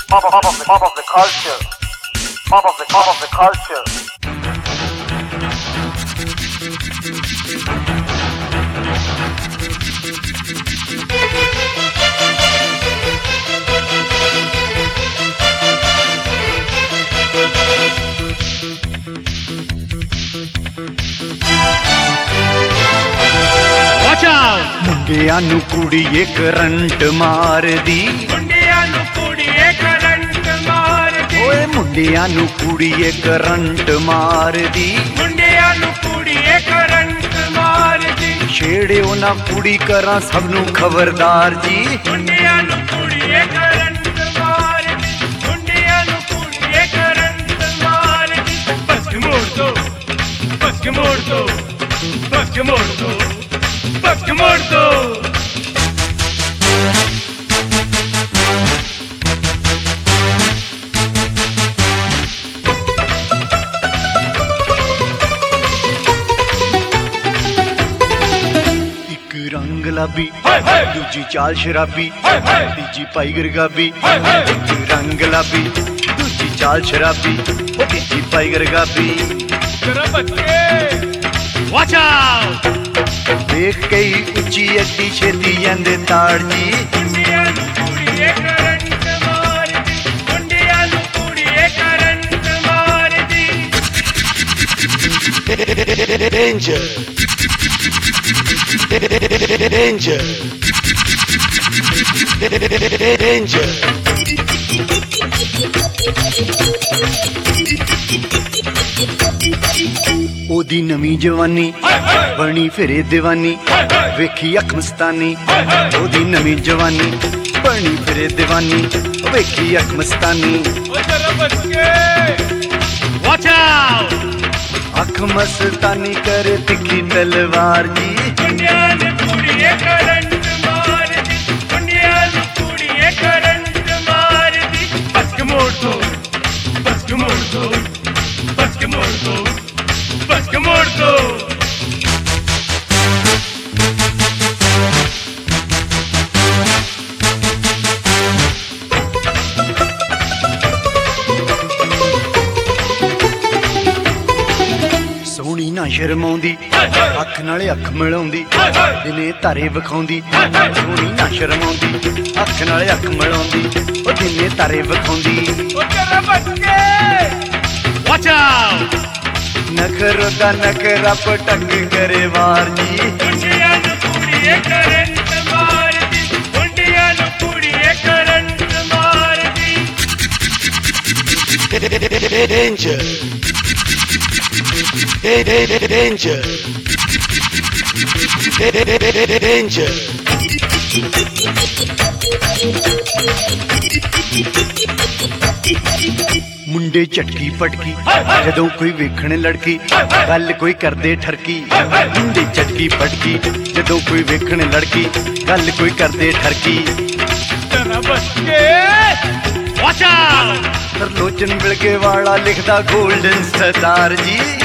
Mob of the culture. Mob of the culture. Watch out! ਮੁੰਡਿਆਂ ਨੂੰ ਕੁੜੀਏ current ਮਾਰਦੀ, ਮੁੰਡਿਆਂ ਨੂੰ ਕੁੜੀਏ ਕਰੰਟ ਮਾਰਦੀ, ਓਏ ਮੁੰਡਿਆਂ ਨੂੰ ਕੁੜੀਏ ਕਰੰਟ ਮਾਰਦੀ, ਮੁੰਡਿਆਂ ਨੂੰ ਕੁੜੀਏ ਕਰੰਟ ਮਾਰਦੀ, ਛੇੜਿਓ ਨਾ ਕੁੜੀ ਕਰਾਂ ਸਭ ਨੂੰ ਖਬਰਦਾਰ ਜੀ। ਮੁੰਡਿਆਂ ਨੂੰ ਕੁੜੀਏ ਕਰੰਟ ਮਾਰਦੀ, ਮੁੰਡਿਆਂ ਨੂੰ ਕੁੜੀਏ ਕਰੰਟ ਮਾਰਦੀ। ਬਸ ਕੇ ਮੋੜ ਦੋ, ਬਸ ਕੇ ਮੋੜ ਦੋ, ਬਸ ਕੇ ਮੋੜ ਦੋ, ਬਸ ਕੇ ਮੋੜ ਦੋ। ਇੱਕ ਰੰਗ ਗੁਲਾਬੀ, ਹਾਏ ਹਾਏ ਦੂਜੀ ਚਾਲ ਸ਼ਰਾਬੀ, ਹਾਏ ਹਾਏ ਤੀਜੀ ਪਾਈ ਗਰਗਾਬੀ। ਹਾਏ ਹਾਏ ਇੱਕ ਰੰਗ ਗੁਲਾਬੀ, ਦੂਜੀ ਚਾਲ ਸ਼ਰਾਬੀ, ਉਹ ਤੀਜੀ ਪਾਈ ਗਰਗਾਬੀ। ਜਰਾ ਬੱਚੇ ਵਾਚ ਆਊਟ। ਦੇਖ ਕਈ ਉੱਚੀ ਅੱਡੀ ਛੇਤੀ ਜਾਂਦੇ ਤਾੜ ਜੀ। ਮੁੰਡਿਆਂ ਨੂੰ ਕੁੜੀਏ ਕਰੰਟ ਮਾਰਦੀ, ਮੁੰਡਿਆਂ ਨੂੰ ਕੁੜੀਏ ਕਰੰਟ ਮਾਰਦੀ। Danger. Danger. Danger. ਉਹਦੀ ਨਵੀਂ ਜਵਾਨੀ ਬਣੀ ਫਿਰੇ دیਵਾਨੀ, ਵੇਖੀ ਅੱਖ ਮਸਤਾਨੀ। ਉਹਦੀ ਨਵੀਂ ਜਵਾਨੀ ਬਣੀ ਫਿਰੇ دیਵਾਨੀ, ਵੇਖੀ ਅੱਖ ਮਸਤਾਨੀ। ਓ ਜਰਾ ਬੱਚੇ ਵਾਚ ਆਊਟ। ਅੱਖ ਮਸਤਾਨੀ ਕਰ ਤਿੱਖੀ ਤਲਵਾਰ ਜੀ। ਮੁੰਡਿਆਂ ਨੂੰ ਕੁੜੀਏ ਕਰੰਟ ਮਾਰਦੀ, ਮੁੰਡਿਆਂ ਨੂੰ ਕੁੜੀਏ ਕਰੰਟ ਮਾਰਦੀ। ਬਸ ਕੇ ਮੋੜ ਦੋ, ਬਸ ਕੇ ਮੋੜ ਦੋ, ਬਸ ਕੇ ਮੋੜ ਦੋ, ਬਸ ਕੇ ਮੋੜ ਦੋ। ਸੋਹਣੀ ਨਾ ਸ਼ਰਮਾਉਂਦੀ, ਅੱਖ ਨਾਲੇ ਅੱਖ ਮਿਲਾਉਂਦੀ, ਦਿਨੇ ਤਾਰੇ ਵਿਖਾਉਂਦੀ। ਸੋਹਣੀ ਨਾ ਸ਼ਰਮਾਉਂਦੀ, ਅੱਖ ਨਾਲੇ ਅੱਖ ਮਿਲਾਉਂਦੀ, ਉਹ ਦਿਨੇ ਤਾਰੇ ਵਿਖਾਉਂਦੀ। ਓ ਜਰਾ ਬੱਚੇ ਵਾਚ ਆਊਟ। ਨਖਰੋ ਦਾ ਨਖਰਾ ਪਟਕ ਕਰੇ ਵਾਰ ਜੀ। ਮੁੰਡਿਆਂ ਨੂੰ ਕੁੜੀਏ ਕਰੰਟ ਮਾਰਦੀ, ਮੁੰਡਿਆਂ ਨੂੰ ਕੁੜੀਏ ਕਰੰਟ ਮਾਰਦੀ। Danger. Danger. Danger. ਮੁੰਡੇ ਝਟਕੀ ਪਟਕੀ ਜਦੋਂ ਕੋਈ ਵੇਖਣ ਲੜਕੀ, ਗੱਲ ਕੋਈ ਕਰਦੇ ਠਰਕੀ। ਮੁੰਡੇ ਝਟਕੀ ਪਟਕੀ ਜਦੋਂ ਕੋਈ ਵੇਖਣ ਲੜਕੀ, ਗੱਲ ਕੋਈ ਕਰਦੇ ਠਰਕੀ। ਜਰਾ ਬੱਚੇ ਵਾਚ ਆਊਟ। ਤਰਲੋਚਨ ਮਿਲਕੇ ਵਾਲਾ ਲਿਖਦਾ ਗੋਲਡਨ ਸਤਾਰ ਜੀ।